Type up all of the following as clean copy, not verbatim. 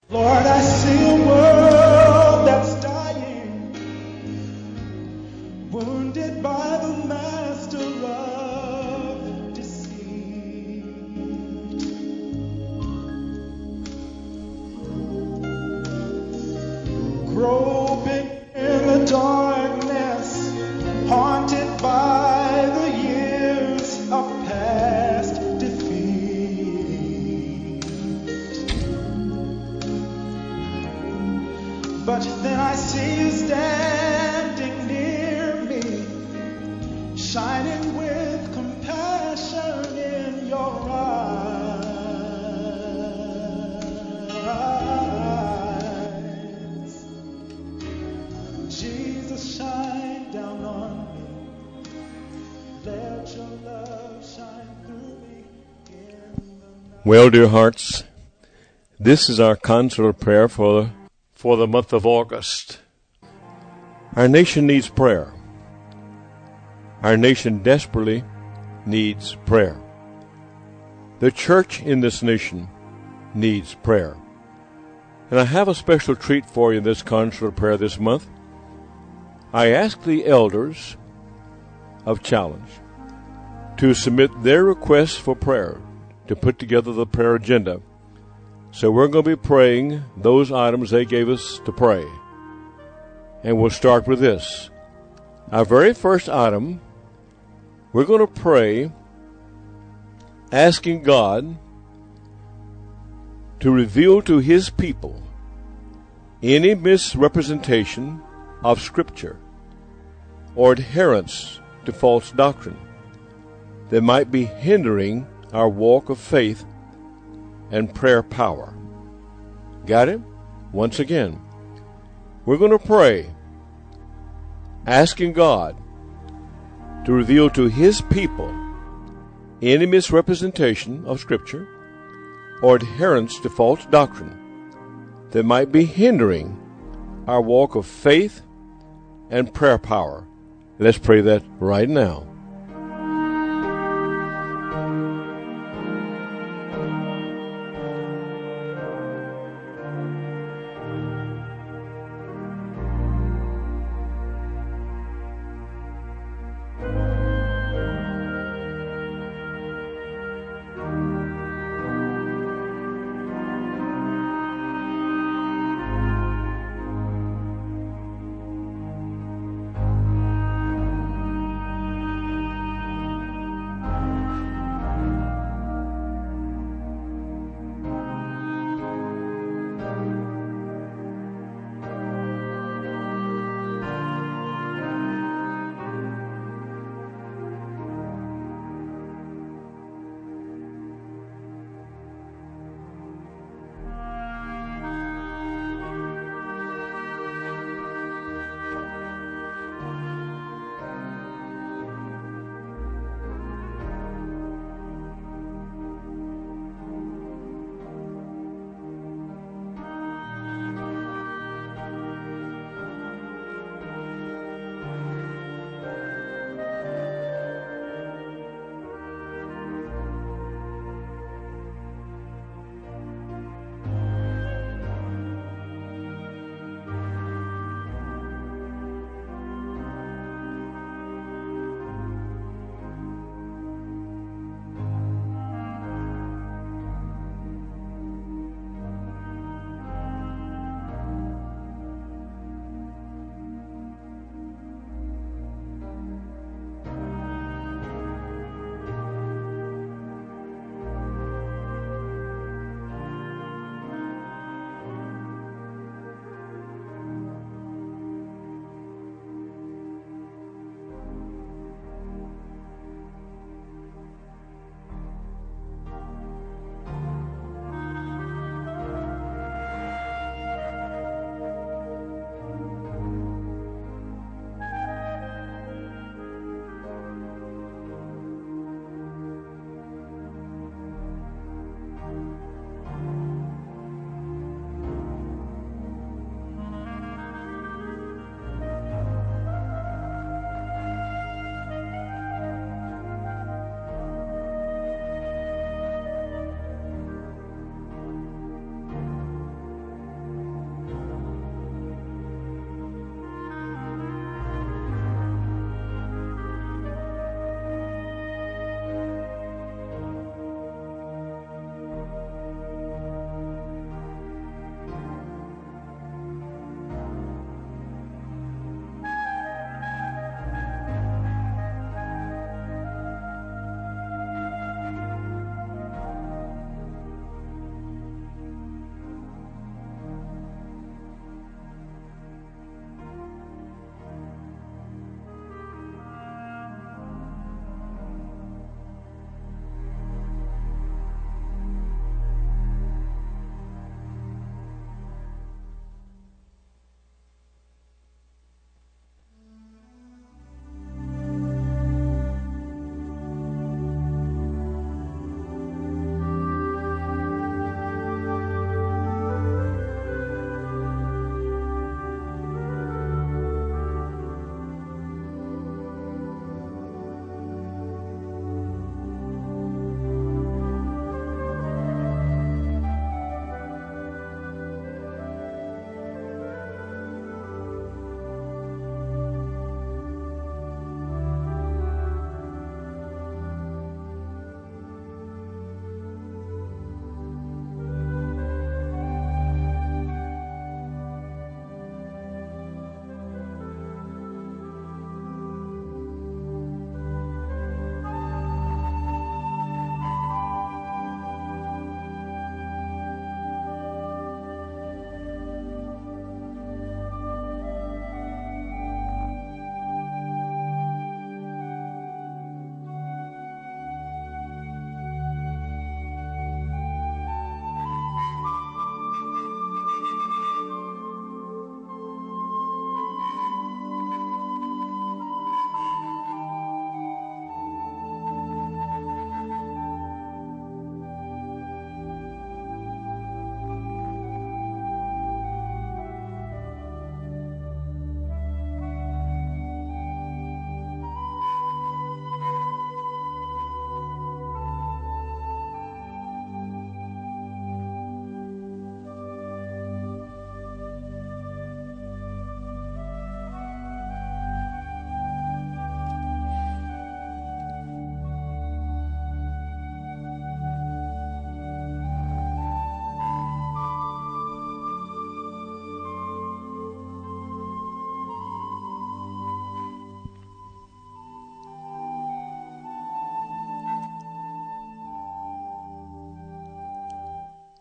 Lord, I see a world that's dying, wounded by the master of deceit, groping in the darkness, haunted by the years of past defeat. But then I see you standing near me, shining with compassion in your eyes. Jesus, shine down on me. Let your love shine through me in the night. Well, dear hearts, this is our consular prayer for the month of August. Our nation needs prayer. Our nation desperately needs prayer. The church in this nation needs prayer. And I have a special treat for you in this consular prayer this month. I ask the elders of Challenge to submit their requests for prayer, to put together the prayer agenda. So we're going to be praying those items they gave us to pray. And we'll start with this. Our very first item, we're going to pray asking God to reveal to His people any misrepresentation of Scripture or adherence to false doctrine that might be hindering our walk of faith and prayer power. Got it? Once again, we're going to pray asking God to reveal to His people any misrepresentation of Scripture or adherence to false doctrine that might be hindering our walk of faith and prayer power. Let's pray that right now.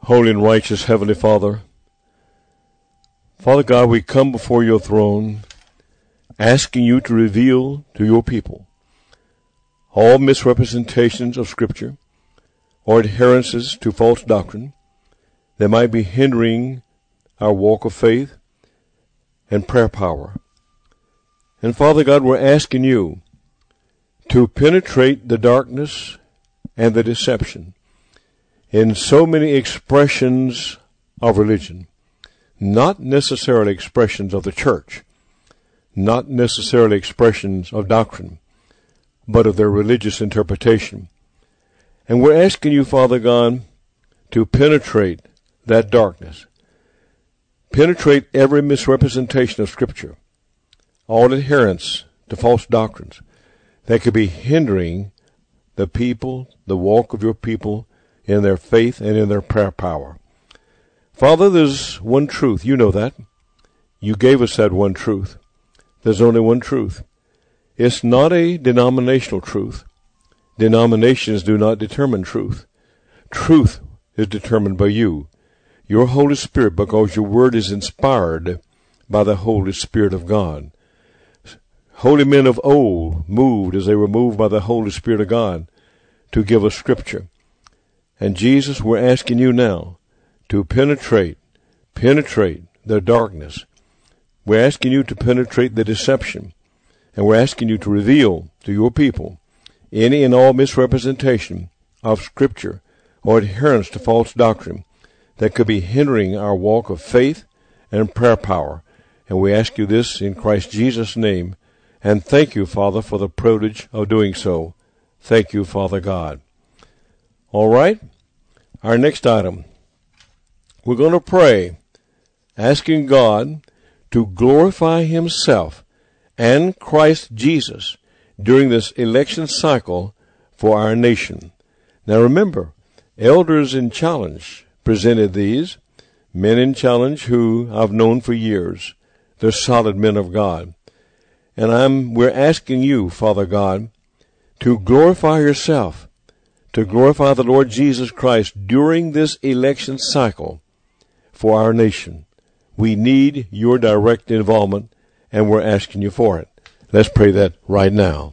Holy and righteous Heavenly Father, Father God, we come before your throne asking you to reveal to your people all misrepresentations of Scripture or adherences to false doctrine that might be hindering our walk of faith and prayer power. And Father God, we're asking you to penetrate the darkness and the deception in so many expressions of religion, not necessarily expressions of the church, not necessarily expressions of doctrine, but of their religious interpretation. And we're asking you, Father God, to penetrate that darkness, penetrate every misrepresentation of Scripture, all adherence to false doctrines that could be hindering the people, the walk of your people in their faith and in their prayer power. Father, there's one truth. You know that. You gave us that one truth. There's only one truth. It's not a denominational truth. Denominations do not determine truth. Truth is determined by you, your Holy Spirit, because your word is inspired by the Holy Spirit of God. Holy men of old moved as they were moved by the Holy Spirit of God to give us Scripture. And Jesus, we're asking you now to penetrate the darkness. We're asking you to penetrate the deception. And we're asking you to reveal to your people any and all misrepresentation of Scripture or adherence to false doctrine that could be hindering our walk of faith and prayer power. And we ask you this in Christ Jesus' name. And thank you, Father, for the privilege of doing so. Thank you, Father God. All right, our next item. We're going to pray, asking God to glorify himself and Christ Jesus during this election cycle for our nation. Now remember, elders in challenge presented these, men in challenge who I've known for years. They're solid men of God. And we're asking you, Father God, to glorify yourself, to glorify the Lord Jesus Christ during this election cycle for our nation. We need your direct involvement, and we're asking you for it. Let's pray that right now.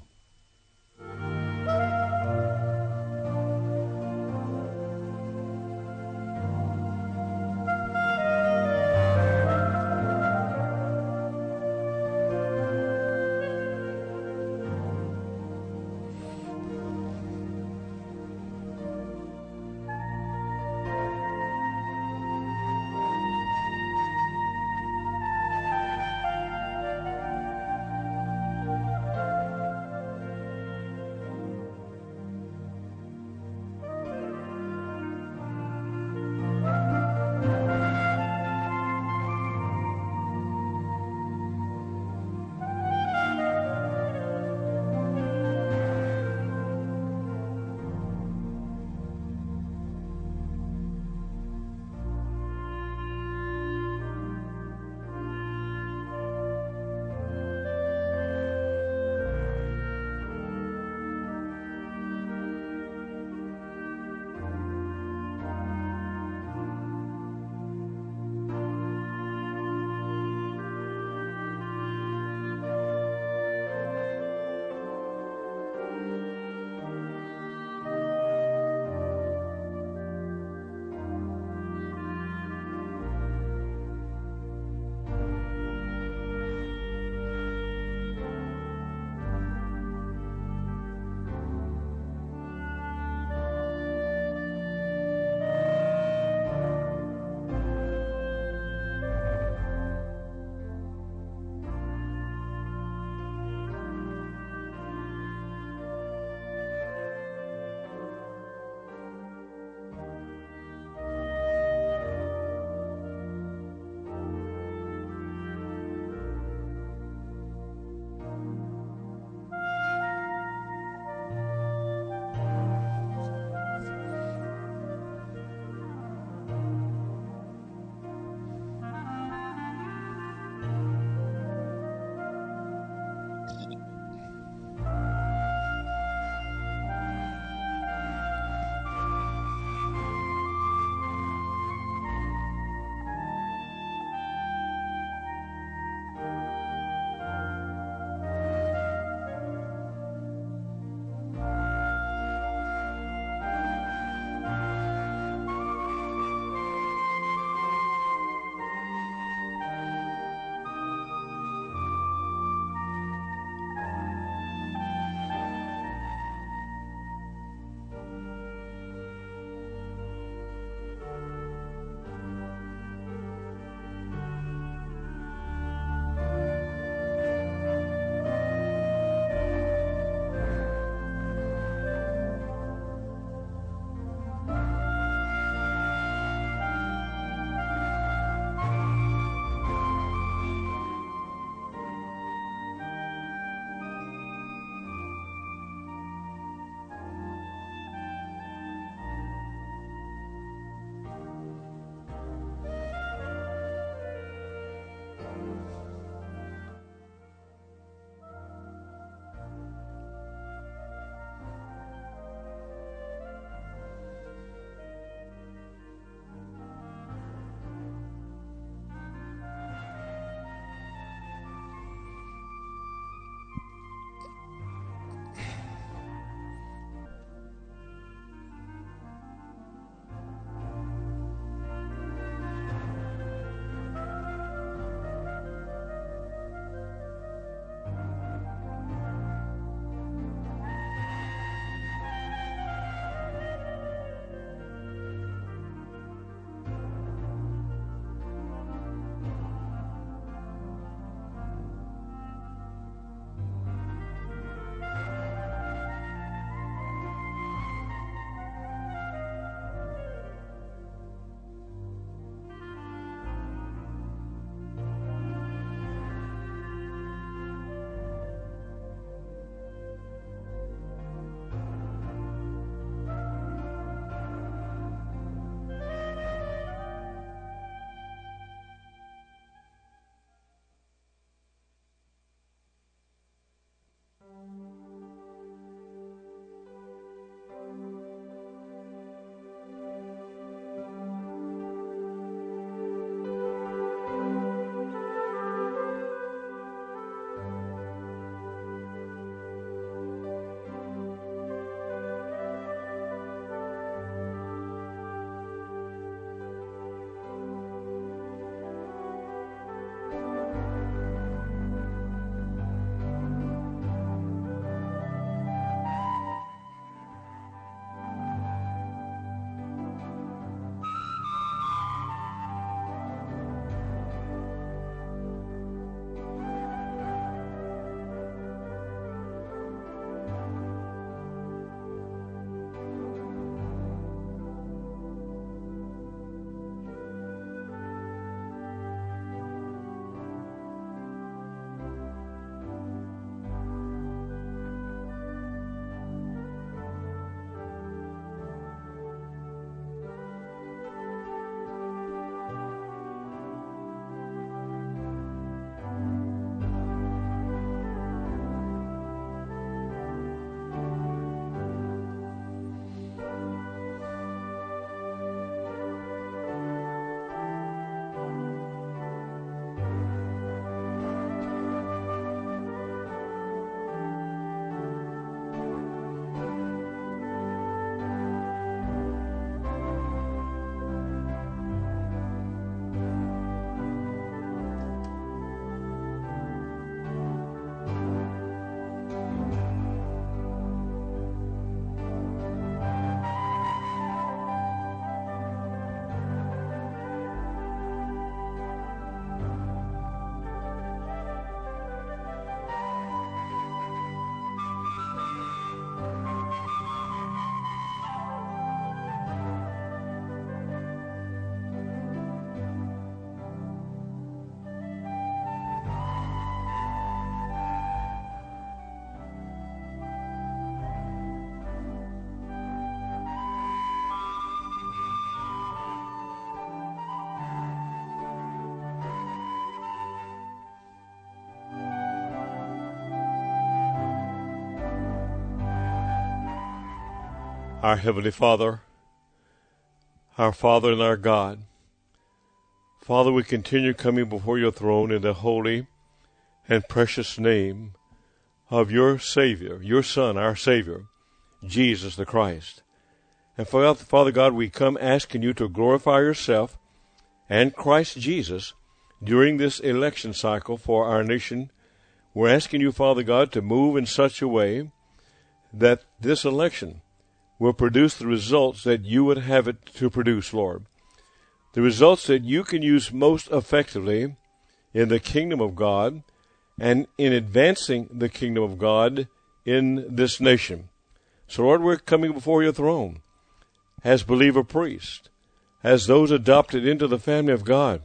Our Heavenly Father, our Father and our God, Father, we continue coming before your throne in the holy and precious name of your Savior, your Son, our Savior, Jesus the Christ. And Father God, we come asking you to glorify yourself and Christ Jesus during this election cycle for our nation. We're asking you, Father God, to move in such a way that this election will produce the results that you would have it to produce, Lord. The results that you can use most effectively in the kingdom of God and in advancing the kingdom of God in this nation. So, Lord, we're coming before your throne as believer priests, as those adopted into the family of God.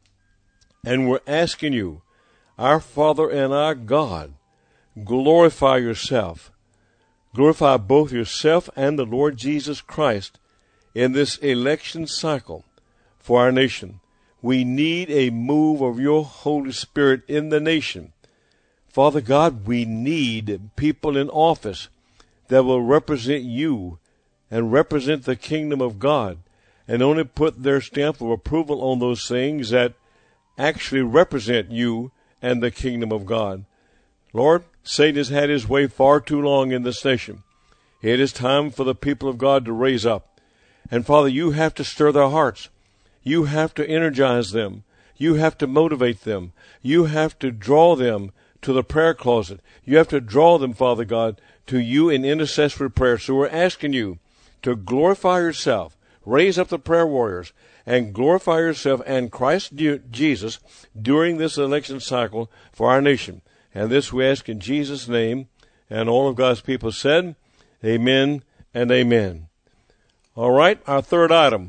And we're asking you, our Father and our God, glorify yourself. Glorify both yourself and the Lord Jesus Christ in this election cycle for our nation. We need a move of your Holy Spirit in the nation. Father God, we need people in office that will represent you and represent the kingdom of God and only put their stamp of approval on those things that actually represent you and the kingdom of God. Lord, Satan has had his way far too long in this nation. It is time for the people of God to raise up. And Father, you have to stir their hearts. You have to energize them. You have to motivate them. You have to draw them to the prayer closet. You have to draw them, Father God, to you in intercessory prayer. So we're asking you to glorify yourself, raise up the prayer warriors, and glorify yourself and Christ Jesus during this election cycle for our nation. And this we ask in Jesus' name. And all of God's people said, amen and amen. All right, our third item.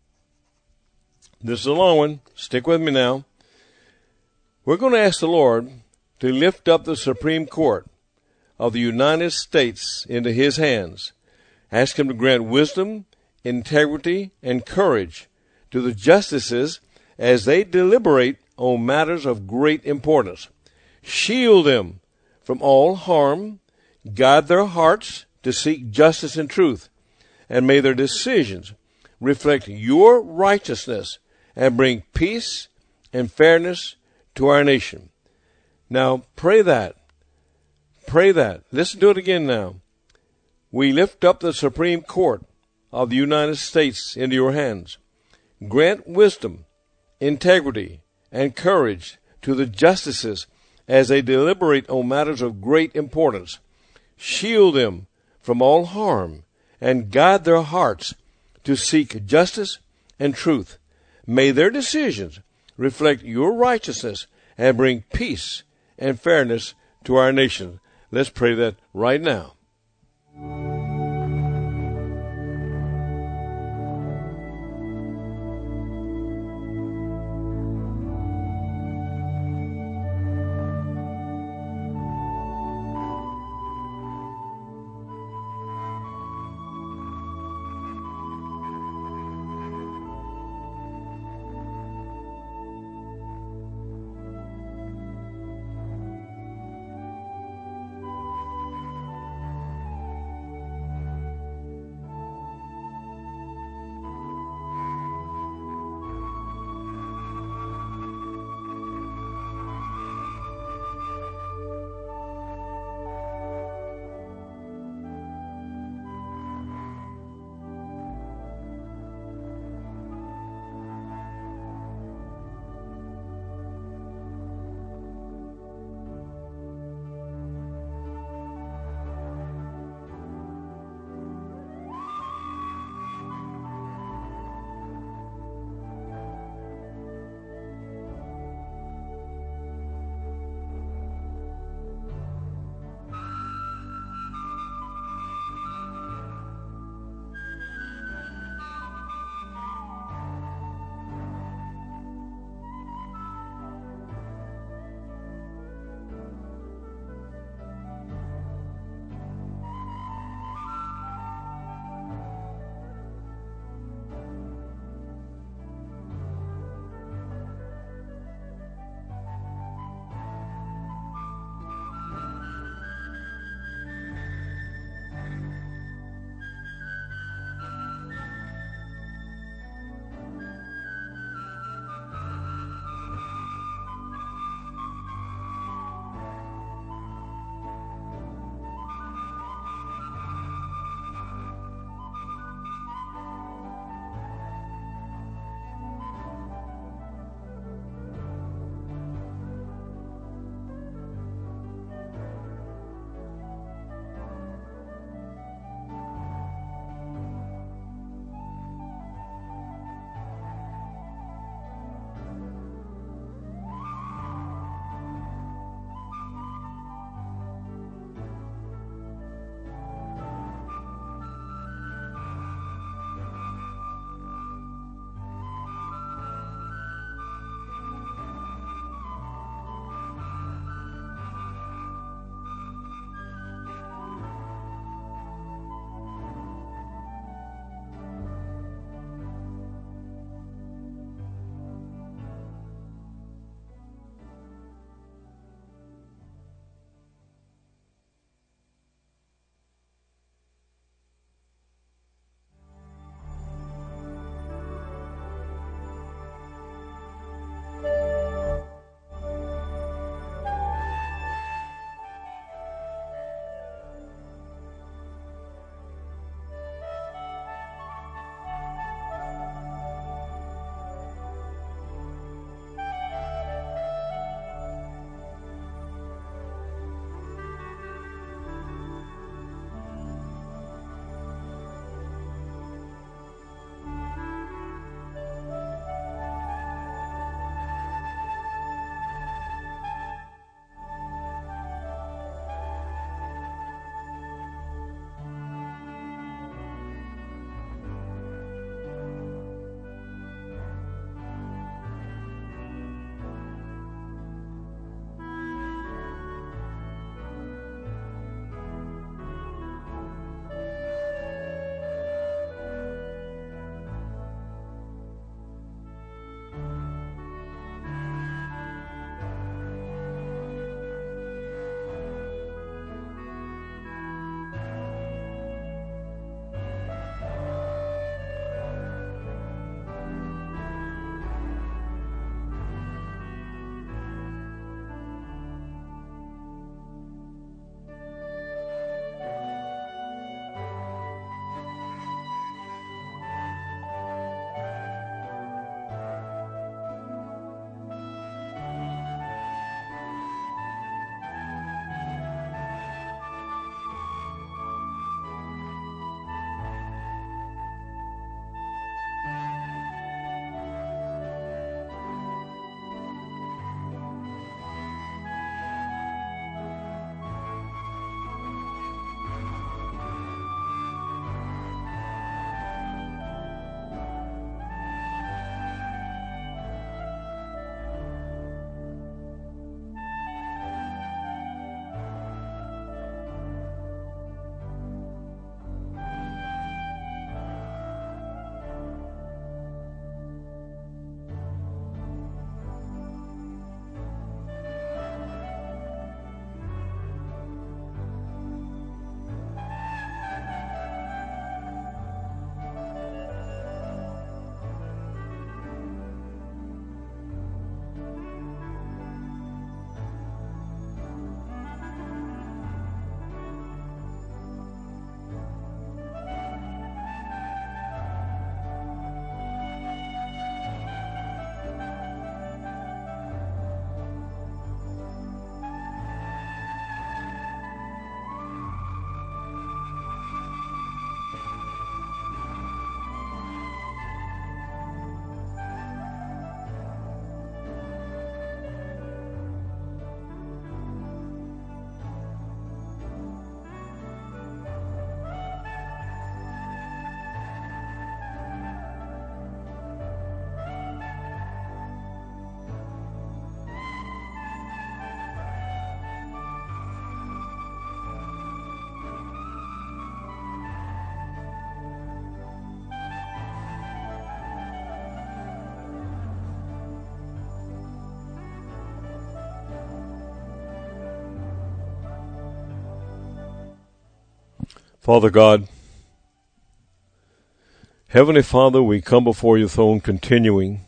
This is a long one. Stick with me now. We're going to ask the Lord to lift up the Supreme Court of the United States into his hands. Ask him to grant wisdom, integrity, and courage to the justices as they deliberate on matters of great importance. Shield them from all harm, guide their hearts to seek justice and truth, and may their decisions reflect your righteousness and bring peace and fairness to our nation. Now, pray that. Pray that. Listen to it again now. We lift up the Supreme Court of the United States into your hands. Grant wisdom, integrity, and courage to the justices as they deliberate on matters of great importance. Shield them from all harm and guide their hearts to seek justice and truth. May their decisions reflect your righteousness and bring peace and fairness to our nation. Let's pray that right now. Father God, Heavenly Father, we come before your throne continuing.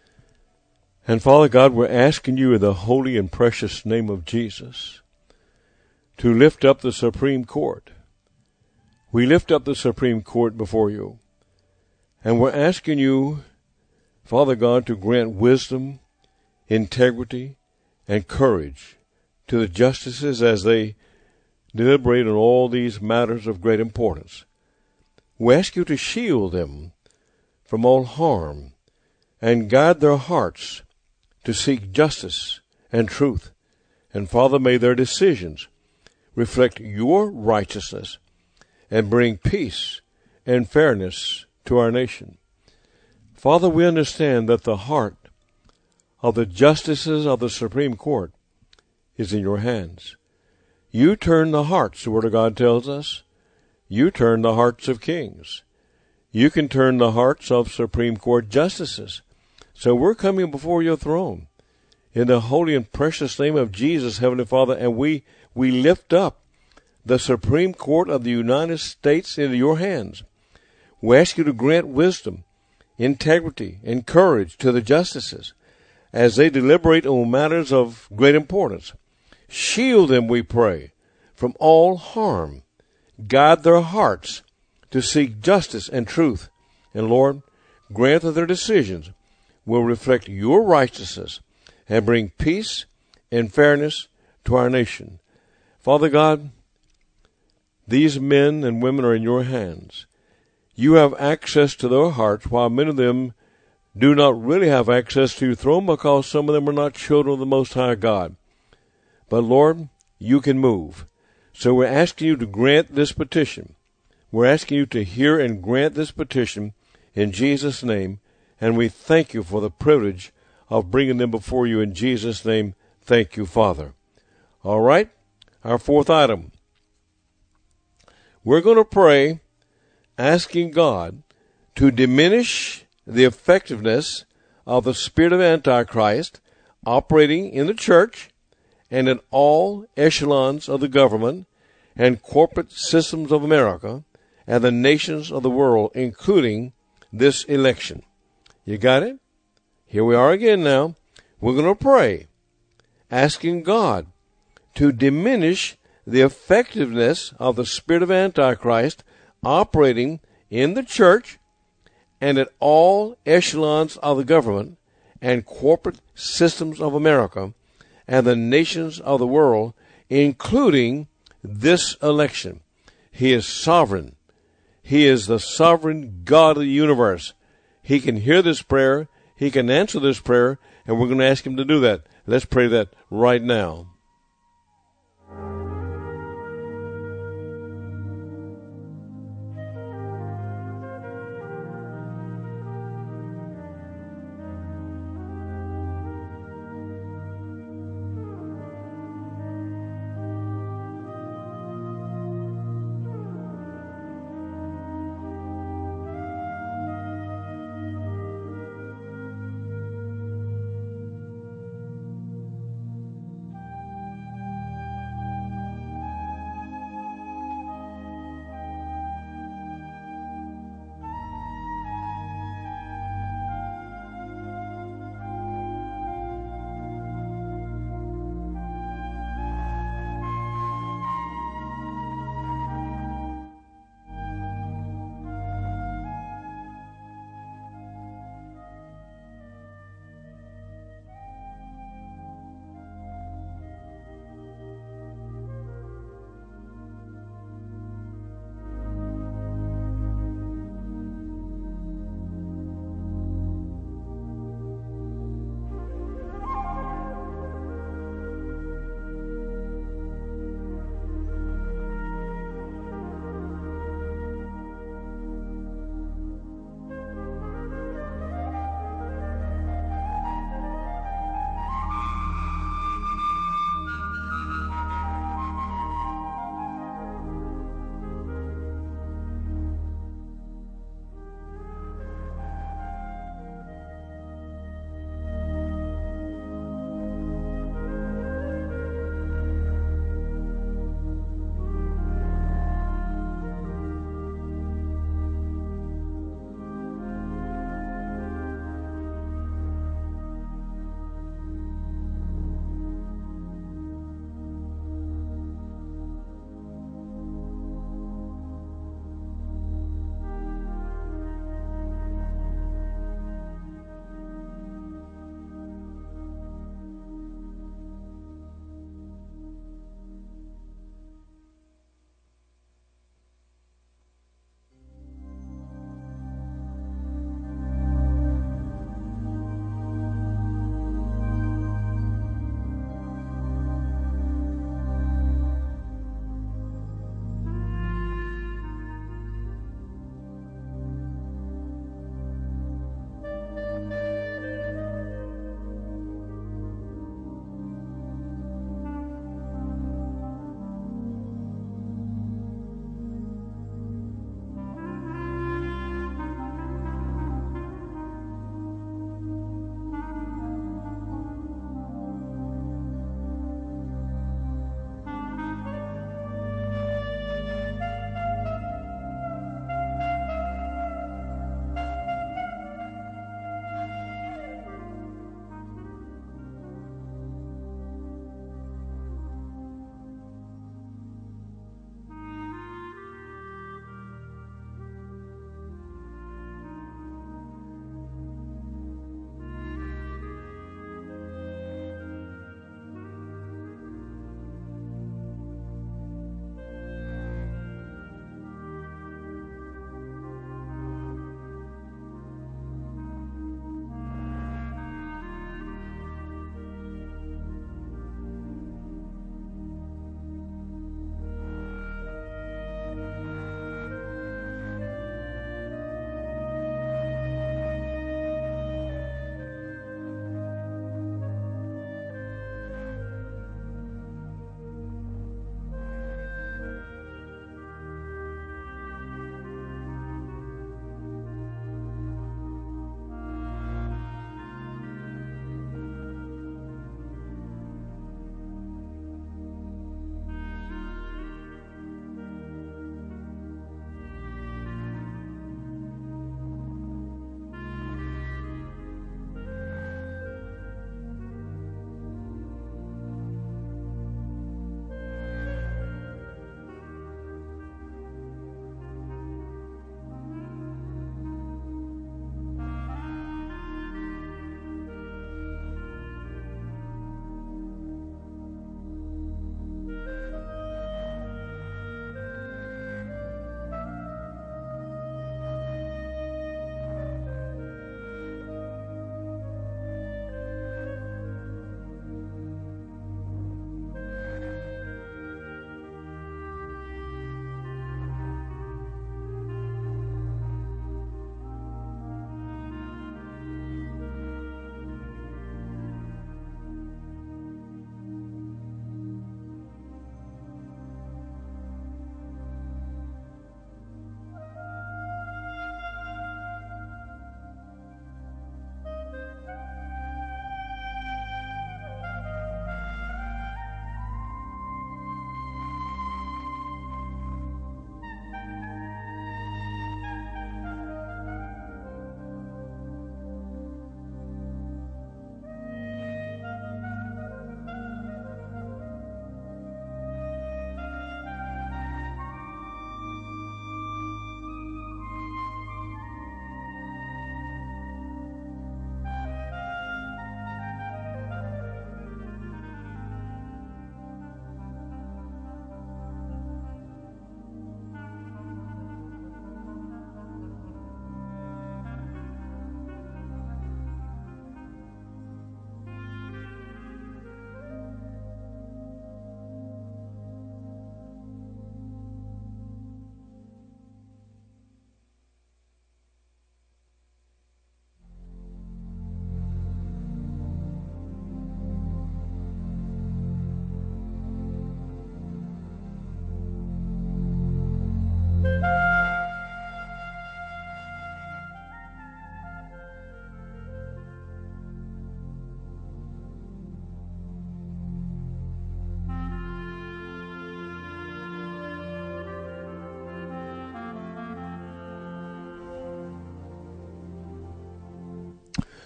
And Father God, we're asking you in the holy and precious name of Jesus to lift up the Supreme Court. We lift up the Supreme Court before you. And we're asking you, Father God, to grant wisdom, integrity, and courage to the justices as they deliberate on all these matters of great importance. We ask you to shield them from all harm and guide their hearts to seek justice and truth. And Father, may their decisions reflect your righteousness and bring peace and fairness to our nation. Father, we understand that the heart of the justices of the Supreme Court is in your hands. You turn the hearts, the Word of God tells us. You turn the hearts of kings. You can turn the hearts of Supreme Court justices. So we're coming before your throne in the holy and precious name of Jesus, Heavenly Father, and we lift up the Supreme Court of the United States into your hands. We ask you to grant wisdom, integrity, and courage to the justices as they deliberate on matters of great importance. Shield them, we pray, from all harm. Guide their hearts to seek justice and truth. And Lord, grant that their decisions will reflect your righteousness and bring peace and fairness to our nation. Father God, these men and women are in your hands. You have access to their hearts, while many of them do not really have access to your throne because some of them are not children of the Most High God. But Lord, you can move. So we're asking you to grant this petition. We're asking you to hear and grant this petition in Jesus' name, and we thank you for the privilege of bringing them before you in Jesus' name. Thank you, Father. All right, our fourth item. We're going to pray asking God to diminish the effectiveness of the spirit of Antichrist operating in the church and in all echelons of the government and corporate systems of America and the nations of the world, including this election. You got it? Here we are again now. We're going to pray, asking God to diminish the effectiveness of the spirit of Antichrist operating in the church and at all echelons of the government and corporate systems of America and the nations of the world, including this election. He is sovereign. He is the sovereign God of the universe. He can hear this prayer. He can answer this prayer, and we're going to ask him to do that. Let's pray that right now.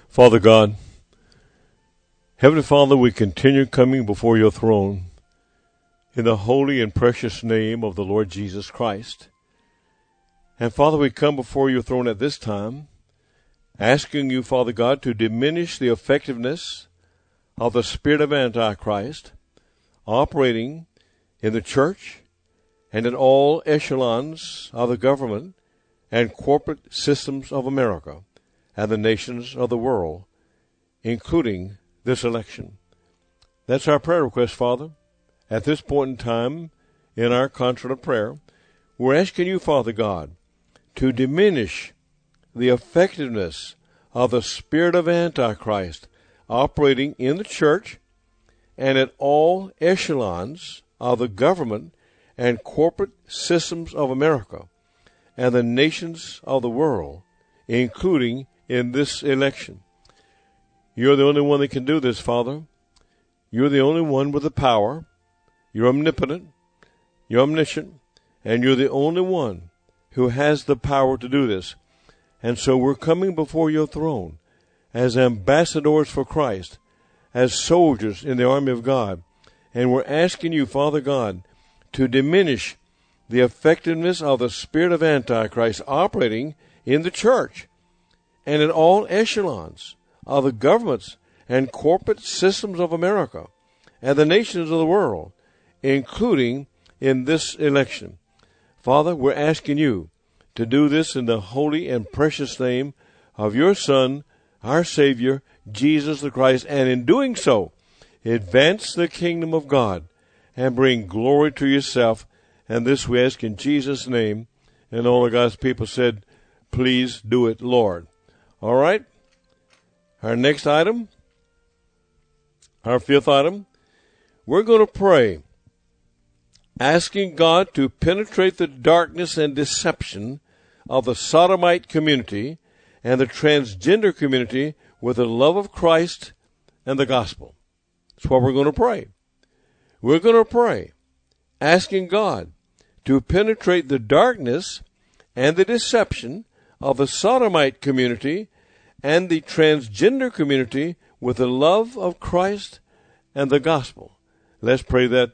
Father God, Heavenly Father, we continue coming before your throne in the holy and precious name of the Lord Jesus Christ. And Father, we come before your throne at this time, asking you, Father God, to diminish the effectiveness of the spirit of Antichrist operating in the church and in all echelons of the government and corporate systems of America and the nations of the world, including this election. That's our prayer request, Father. At this point in time in our concert of prayer, we're asking you, Father God, to diminish the effectiveness of the spirit of Antichrist operating in the church and at all echelons of the government and corporate systems of America and the nations of the world, including in this election. You're the only one that can do this, Father. You're the only one with the power. You're omnipotent, you're omniscient, and you're the only one who has the power to do this. And so we're coming before your throne as ambassadors for Christ, as soldiers in the army of God, and we're asking you, Father God, to diminish the effectiveness of the spirit of Antichrist operating in the church and in all echelons of the governments and corporate systems of America and the nations of the world, including in this election. Father, we're asking you to do this in the holy and precious name of your Son, our Savior, Jesus the Christ, and in doing so, advance the kingdom of God and bring glory to yourself. And this we ask in Jesus' name. And all of God's people said, please do it, Lord. All right. Our next item, our fifth item, we're going to pray, asking God to penetrate the darkness and deception of the sodomite community and the transgender community with the love of Christ and the gospel. That's what we're going to pray. We're going to pray, asking God to penetrate the darkness and the deception of the sodomite community and the transgender community with the love of Christ and the gospel. Let's pray that.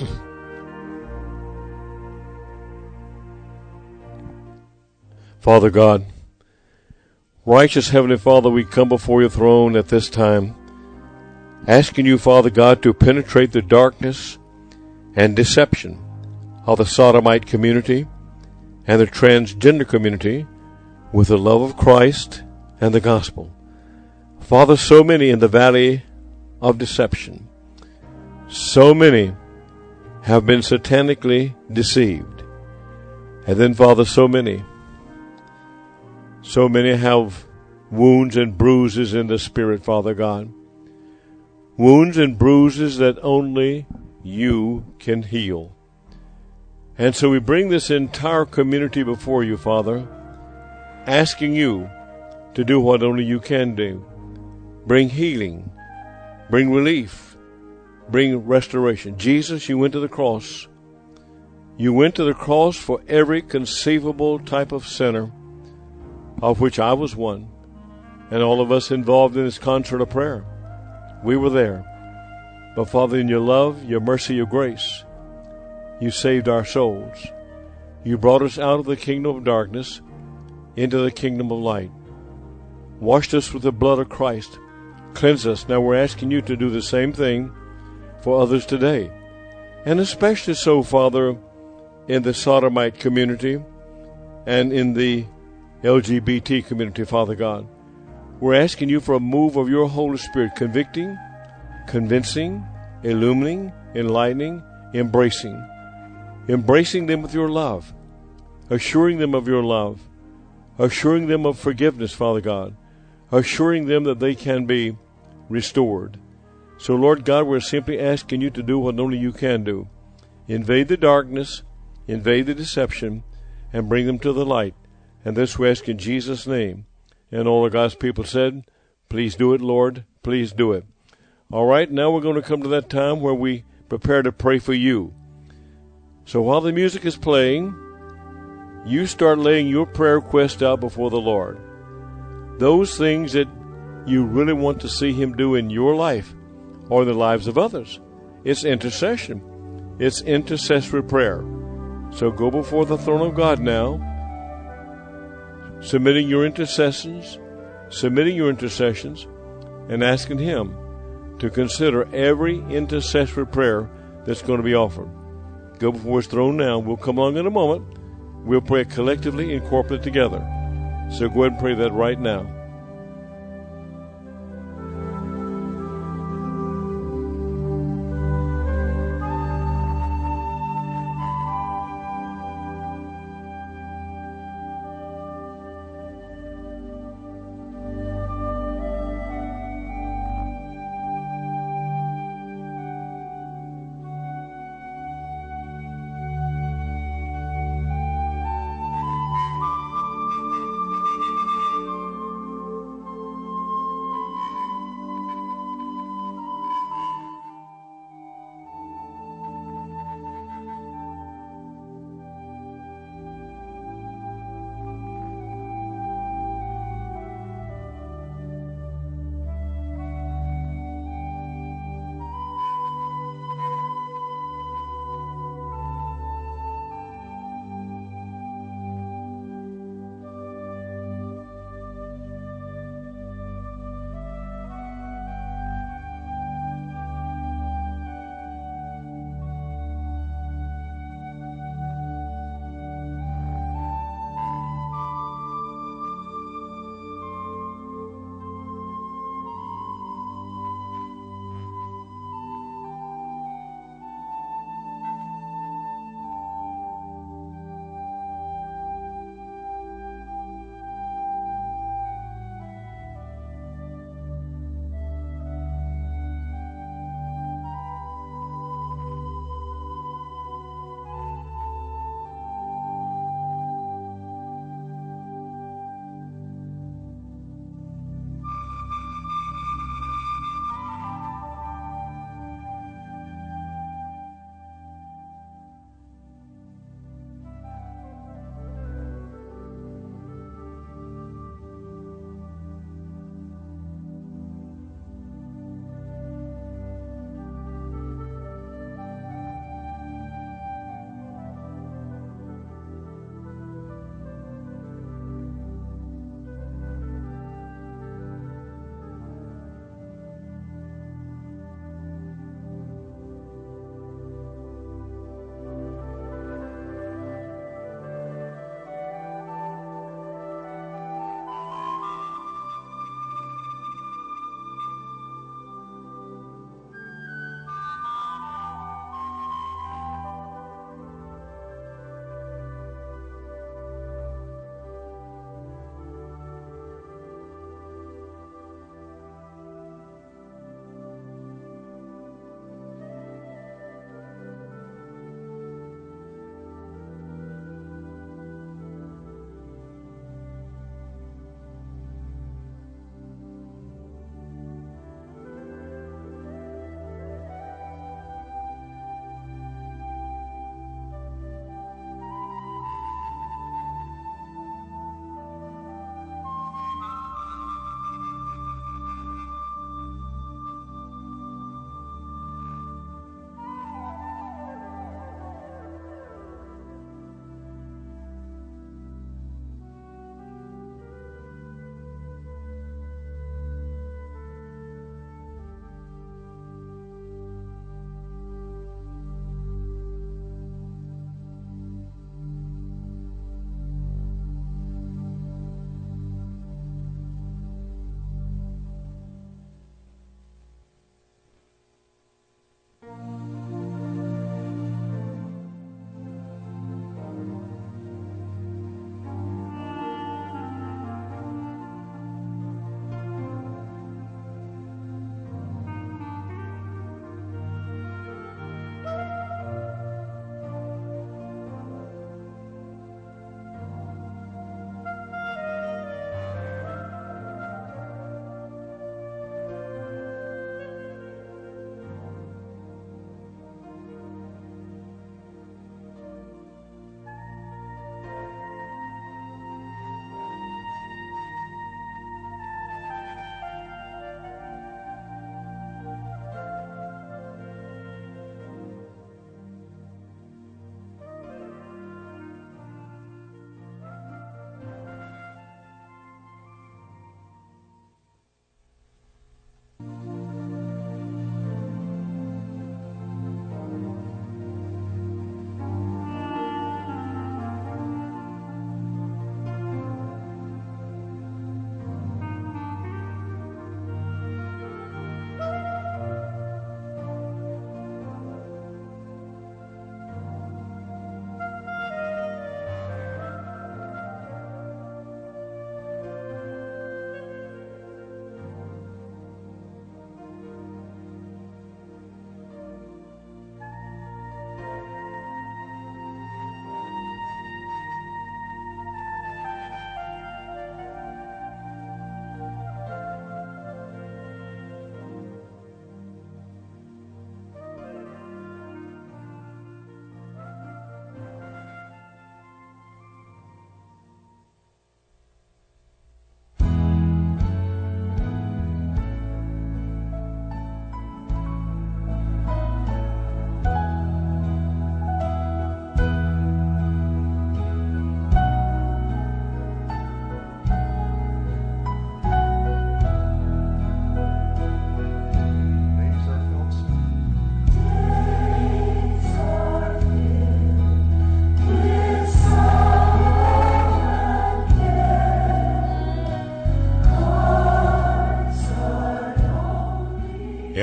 Father God, righteous Heavenly Father, we come before your throne at this time, asking you, Father God, to penetrate the darkness and deception of the sodomite community and the transgender community with the love of Christ and the gospel. Father, so many in the valley of deception, so many have been satanically deceived. And then, Father, so many have wounds and bruises in the spirit, Father God. Wounds and bruises that only you can heal. And so we bring this entire community before you, Father, asking you to do what only you can do. Bring healing, bring relief, bring restoration. Jesus, you went to the cross. You went to the cross for every conceivable type of sinner, of which I was one, and all of us involved in this concert of prayer. We were there. But Father, in your love, your mercy, your grace, you saved our souls. You brought us out of the kingdom of darkness into the kingdom of light. Washed us with the blood of Christ. Cleanse us. Now we're asking you to do the same thing for others today. And especially so, Father, in the sodomite community and in the LGBT community, Father God. We're asking you for a move of your Holy Spirit, convicting, convincing, illumining, enlightening, embracing them with your love, assuring them of your love, assuring them of forgiveness, Father God, assuring them that they can be restored. So, Lord God, we're simply asking you to do what only you can do. Invade the darkness, invade the deception, and bring them to the light. And this we ask in Jesus' name. And all of God's people said, please do it, Lord. Please do it. All right, now we're going to come to that time where we prepare to pray for you. So while the music is playing, you start laying your prayer request out before the Lord. Those things that you really want to see him do in your life or in the lives of others. It's intercession. It's intercessory prayer. So go before the throne of God now, submitting your intercessions, and asking him to consider every intercessory prayer that's going to be offered. Go before his throne now. We'll come along in a moment. We'll pray collectively and corporately together. So go ahead and pray that right now.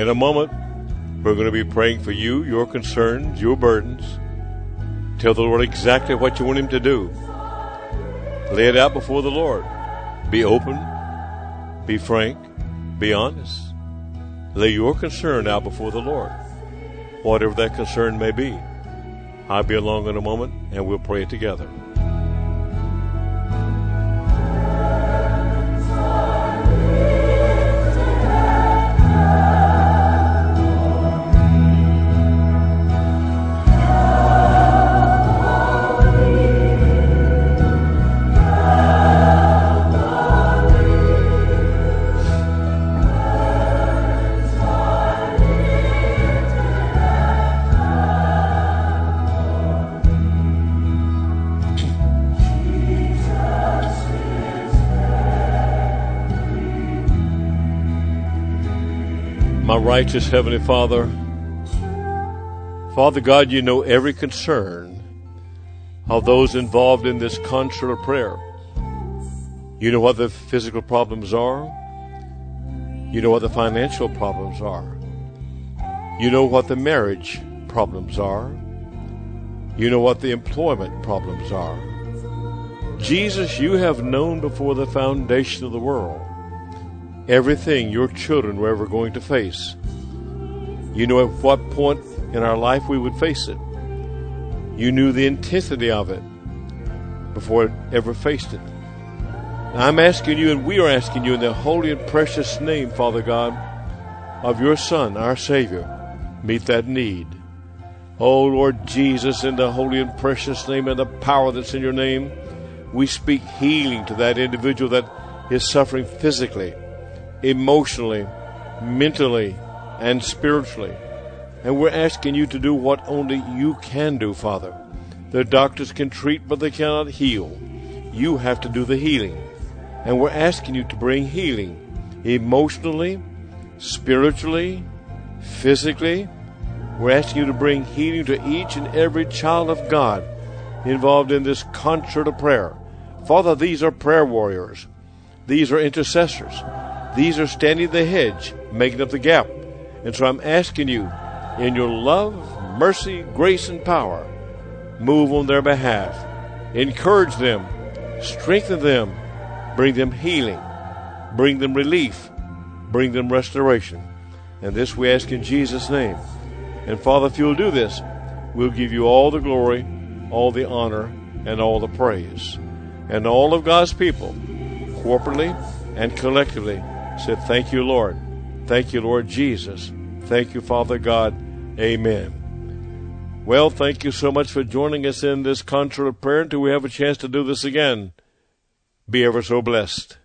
a moment, we're going to be praying for you, your concerns, your burdens. Tell the Lord exactly what you want Him to do. Lay it out before the Lord. Be open, be frank, be honest. Lay your concern out before the Lord, whatever that concern may be. I'll be along in a moment, and we'll pray it together. My righteous Heavenly Father, Father God, you know every concern of those involved in this concert of prayer. You know what the physical problems are. You know what the financial problems are. You know what the marriage problems are. You know what the employment problems are. Jesus, you have known before the foundation of the world everything your children were ever going to face. You know at what point in our life we would face it. You knew the intensity of it before it ever faced it. I'm asking you, and we are asking you in the holy and precious name, Father God, of your Son, our Savior, meet that need. Oh, Lord Jesus, in the holy and precious name and the power that's in your name, we speak healing to that individual that is suffering physically, emotionally, mentally, and spiritually. And we're asking you to do what only you can do, Father. The doctors can treat, but they cannot heal. You have to do the healing. And we're asking you to bring healing emotionally, spiritually, physically. We're asking you to bring healing to each and every child of God involved in this concert of prayer. Father, these are prayer warriors. These are intercessors. These are standing the hedge, making up the gap. And so I'm asking you, in your love, mercy, grace, and power, move on their behalf. Encourage them, strengthen them, bring them healing, bring them relief, bring them restoration. And this we ask in Jesus' name. And Father, if you'll do this, we'll give you all the glory, all the honor, and all the praise. And all of God's people, corporately and collectively, said, thank you, Lord. Thank you, Lord Jesus. Thank you, Father God. Amen. Well, thank you so much for joining us in this concert of prayer. Until we have a chance to do this again, be ever so blessed.